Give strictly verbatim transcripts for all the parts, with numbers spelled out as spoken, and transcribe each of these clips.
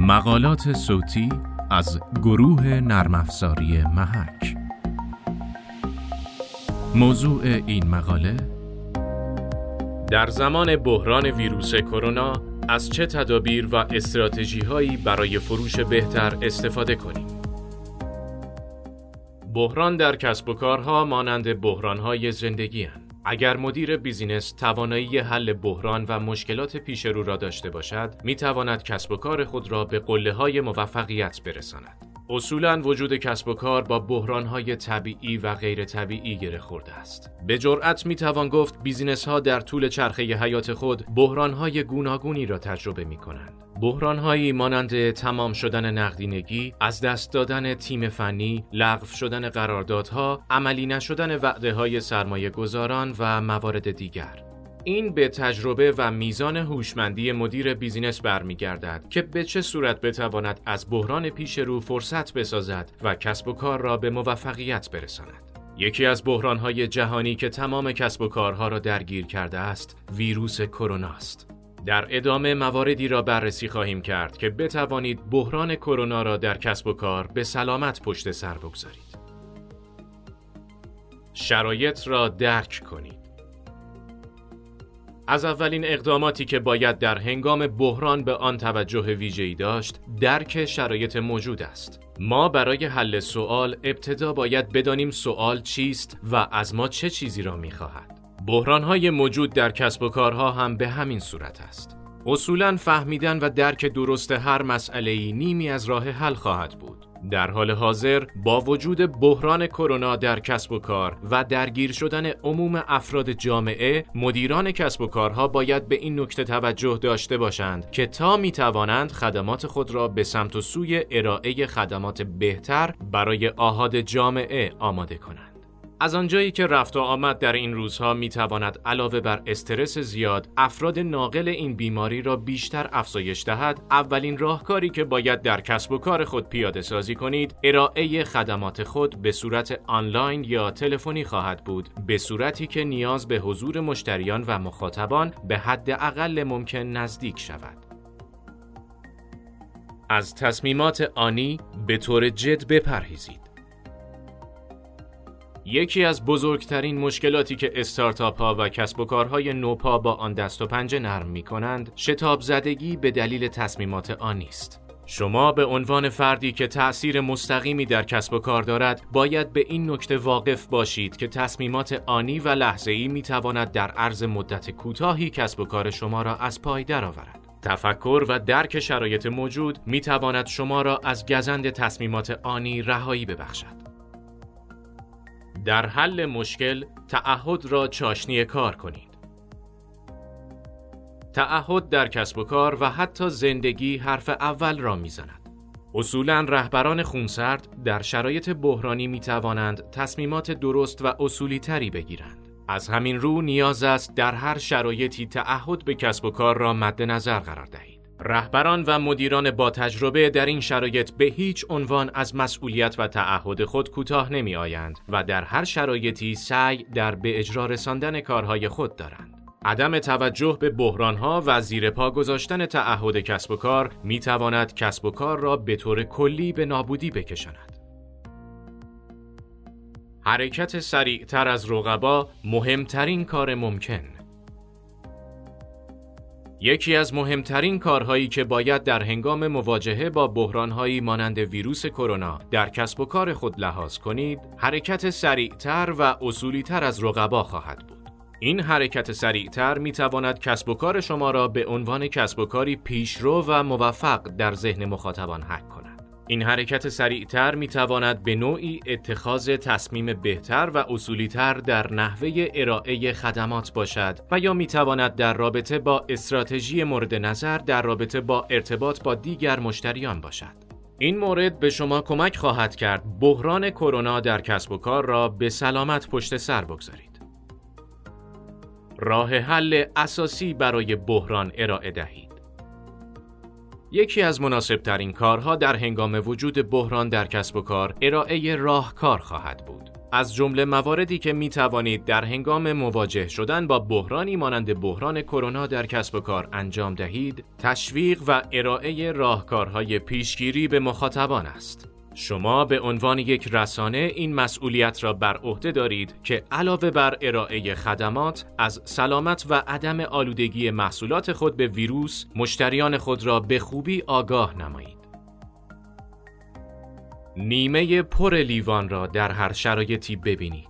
مقالات صوتی از گروه نرم افزاری محک. موضوع این مقاله: در زمان بحران ویروس کرونا از چه تدابیر و استراتژی‌هایی برای فروش بهتر استفاده کنیم؟ بحران در کسب و کارها مانند بحران‌های زندگی‌اند. اگر مدیر بیزینس توانایی حل بحران و مشکلات پیش رو را داشته باشد، می‌تواند کسب و کار خود را به قله‌های موفقیت برساند. اصولاً وجود کسب و کار با بحران‌های طبیعی و غیر طبیعی گره خورده است. به جرأت می‌توان گفت بیزینس‌ها در طول چرخه حیات خود بحران‌های گوناگونی را تجربه می‌کنند. بحران‌هایی مانند تمام شدن نقدینگی، از دست دادن تیم فنی، لغو شدن قراردادها، عملی نشدن وعده‌های سرمایه‌گذاران و موارد دیگر. این به تجربه و میزان هوشمندی مدیر بیزینس برمیگردد که به چه صورت بتواند از بحران پیش رو فرصت بسازد و کسب و کار را به موفقیت برساند. یکی از بحران‌های جهانی که تمام کسب و کارها را درگیر کرده است، ویروس کرونا است. در ادامه مواردی را بررسی خواهیم کرد که بتوانید بحران کرونا را در کسب و کار به سلامت پشت سر بگذارید. شرایط را درک کنید. از اولین اقداماتی که باید در هنگام بحران به آن توجه ویژه‌ای داشت، درک شرایط موجود است. ما برای حل سوال ابتدا باید بدانیم سوال چیست و از ما چه چیزی را می‌خواهد. بحران‌های موجود در کسب و کارها هم به همین صورت است. اصولاً فهمیدن و درک درست هر مسئله‌ای نیمی از راه حل خواهد بود. در حال حاضر با وجود بحران کرونا در کسب و کار و درگیر شدن عموم افراد جامعه، مدیران کسب و کارها باید به این نکته توجه داشته باشند که تا می‌توانند خدمات خود را به سمت و سوی ارائه خدمات بهتر برای آحاد جامعه آماده کنند. از آنجایی که رفت و آمد در این روزها میتواند علاوه بر استرس زیاد افراد ناقل این بیماری را بیشتر افزایش دهد، اولین راهکاری که باید در کسب و کار خود پیاده سازی کنید، ارائه خدمات خود به صورت آنلاین یا تلفنی خواهد بود، به صورتی که نیاز به حضور مشتریان و مخاطبان به حد اقل ممکن نزدیک شود. از تصمیمات آنی به طور جد بپرهیزید. یکی از بزرگترین مشکلاتی که استارتاپ ها و کسب و کارهای نوپا با آن دست و پنجه نرم می کنند، شتاب زدگی به دلیل تصمیمات آنی است. شما به عنوان فردی که تأثیر مستقیمی در کسب و کار دارد، باید به این نکته واقف باشید که تصمیمات آنی و لحظه‌ای می تواند در عرض مدت کوتاهی کسب و کار شما را از پای درآورد. تفکر و درک شرایط موجود می تواند شما را از گزند تصمیمات آنی رهایی ببخشد. در حل مشکل، تعهد را چاشنی کار کنید. تعهد در کسب و کار و حتی زندگی حرف اول را می‌زند. اصولاً رهبران خونسرد در شرایط بحرانی می‌توانند تصمیمات درست و اصولی تری بگیرند. از همین رو نیاز است در هر شرایطی تعهد به کسب و کار را مد نظر قرار دهید. رهبران و مدیران با تجربه در این شرایط به هیچ عنوان از مسئولیت و تعهد خود کوتاه نمی آیند و در هر شرایطی سعی در به اجرا رساندن کارهای خود دارند. عدم توجه به بحرانها و زیر پا گذاشتن تعهد کسب و کار می تواند کسب و کار را به طور کلی به نابودی بکشاند. حرکت سریعتر از رقبا مهمترین کار ممکن. یکی از مهمترین کارهایی که باید در هنگام مواجهه با بحرانهایی مانند ویروس کرونا در کسب و کار خود لحاظ کنید، حرکت سریعتر و اصولی‌تر از رقبا خواهد بود. این حرکت سریعتر می‌تواند کسب و کار شما را به عنوان کسب و کاری پیشرو و موفق در ذهن مخاطبان حک کند. این حرکت سریعتر می‌تواند به نوعی اتخاذ تصمیم بهتر و اصولی‌تر در نحوه ارائه خدمات باشد و یا می‌تواند در رابطه با استراتژی مورد نظر در رابطه با ارتباط با دیگر مشتریان باشد. این مورد به شما کمک خواهد کرد بحران کرونا در کسب و کار را به سلامت پشت سر بگذارید. راه حل اساسی برای بحران ارائه دهید. یکی از مناسب‌ترین کارها در هنگام وجود بحران در کسب و کار ارائه راهکار خواهد بود. از جمله مواردی که می توانید در هنگام مواجه شدن با بحرانی مانند بحران کرونا در کسب و کار انجام دهید، تشویق و ارائه راهکارهای پیشگیری به مخاطبان است. شما به عنوان یک رسانه این مسئولیت را بر عهده دارید که علاوه بر ارائه خدمات، از سلامت و عدم آلودگی محصولات خود به ویروس، مشتریان خود را به خوبی آگاه نمایید. نیمه پر لیوان را در هر شرایطی ببینید.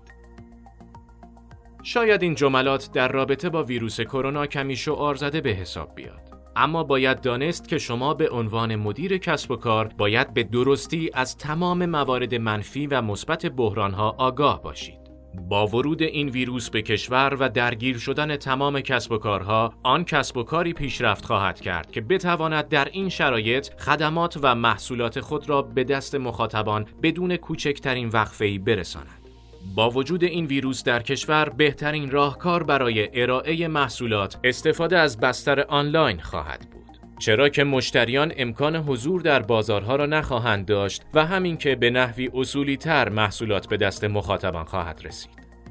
شاید این جملات در رابطه با ویروس کرونا کمی شعار زده به حساب بیاد، اما باید دانست که شما به عنوان مدیر کسب و کار باید به درستی از تمام موارد منفی و مثبت بحران‌ها آگاه باشید. با ورود این ویروس به کشور و درگیر شدن تمام کسب و کارها، آن کسب و کاری پیشرفت خواهد کرد که بتواند در این شرایط خدمات و محصولات خود را به دست مخاطبان بدون کوچکترین وقفه‌ای برساند. با وجود این ویروس در کشور، بهترین راهکار برای ارائه محصولات استفاده از بستر آنلاین خواهد بود، چرا که مشتریان امکان حضور در بازارها را نخواهند داشت و همین که به نحوی اصولی تر محصولات به دست مخاطبان خواهد رسید.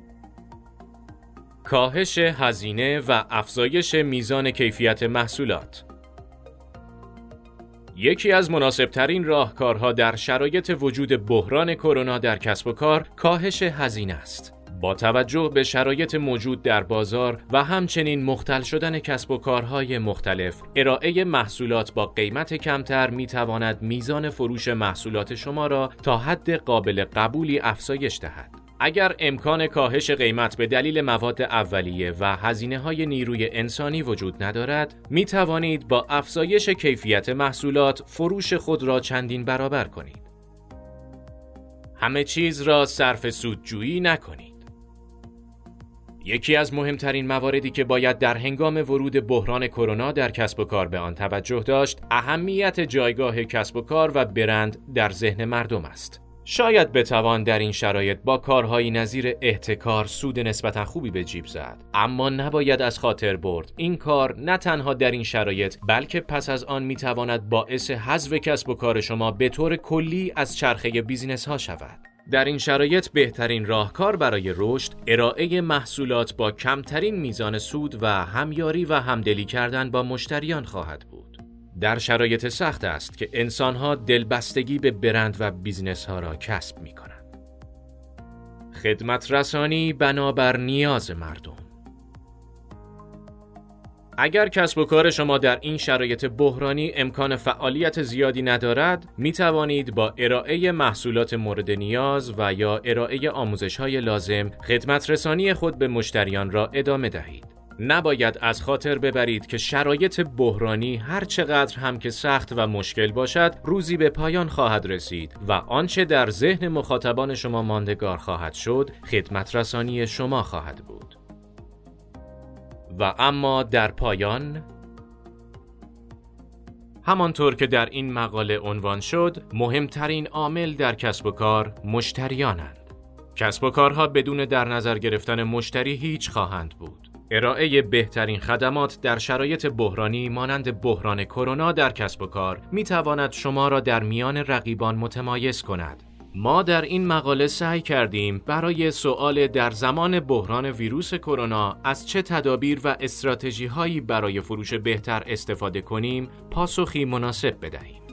کاهش هزینه و افزایش میزان کیفیت محصولات. یکی از مناسبترین راهکارها در شرایط وجود بحران کرونا در کسب و کار کاهش هزینه است. با توجه به شرایط موجود در بازار و همچنین مختل شدن کسب و کارهای مختلف، ارائه محصولات با قیمت کمتر میتواند میزان فروش محصولات شما را تا حد قابل قبولی افزایش دهد. اگر امکان کاهش قیمت به دلیل مواد اولیه و هزینه‌های نیروی انسانی وجود ندارد، می توانید با افزایش کیفیت محصولات فروش خود را چندین برابر کنید. همه چیز را صرف سودجویی نکنید. یکی از مهمترین مواردی که باید در هنگام ورود بحران کرونا در کسب و کار به آن توجه داشت، اهمیت جایگاه کسب و کار و برند در ذهن مردم است. شاید بتوان در این شرایط با کارهایی نظیر احتکار سود نسبتا خوبی به جیب زد، اما نباید از خاطر برد این کار نه تنها در این شرایط بلکه پس از آن میتواند باعث حذف کسب و کار شما به طور کلی از چرخه بیزینس ها شود. در این شرایط بهترین راهکار برای رشد، ارائه محصولات با کمترین میزان سود و همیاری و همدلی کردن با مشتریان خواهد بود. در شرایط سخت است که انسان‌ها دلبستگی به برند و بیزنس‌ها را کسب می‌کنند. خدمت رسانی بنابر نیاز مردم. اگر کسب و کار شما در این شرایط بحرانی امکان فعالیت زیادی ندارد، می توانید با ارائه محصولات مورد نیاز و یا ارائه آموزش‌های لازم خدمت رسانی خود به مشتریان را ادامه دهید. نباید از خاطر ببرید که شرایط بحرانی هر چقدر هم که سخت و مشکل باشد، روزی به پایان خواهد رسید و آنچه در ذهن مخاطبان شما ماندگار خواهد شد، خدمت رسانی شما خواهد بود. و اما در پایان، همانطور که در این مقاله عنوان شد، مهمترین عامل در کسب و کار مشتریانند. کسب و کارها بدون در نظر گرفتن مشتری هیچ خواهند بود. ارائه بهترین خدمات در شرایط بحرانی مانند بحران کرونا در کسب و کار می تواند شما را در میان رقیبان متمایز کند. ما در این مقاله سعی کردیم برای سؤال در زمان بحران ویروس کرونا از چه تدابیر و استراتژی هایی برای فروش بهتر استفاده کنیم، پاسخی مناسب بدهیم.